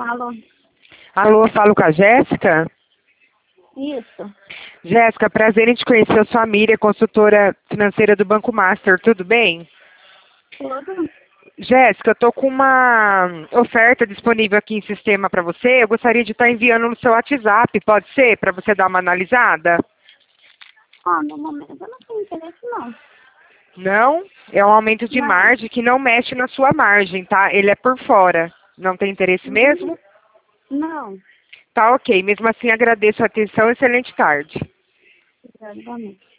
Alô? Alô, falo com a Jéssica? Isso. Jéssica, prazer em te conhecer. Eu sou a Miriam, consultora financeira do Banco Master. Tudo bem? Tudo? Jéssica, eu tô com uma oferta disponível aqui em sistema para você. Eu gostaria de estar enviando no seu WhatsApp, pode ser? Para você dar uma analisada? Ó, no momento eu não tenho interesse, não. Não? É um aumento de Não. margem que não mexe na sua margem, tá? Ele é por fora. Não tem interesse mesmo? Não. Tá ok. Mesmo assim, agradeço a atenção. Excelente tarde. Obrigada, igualmente.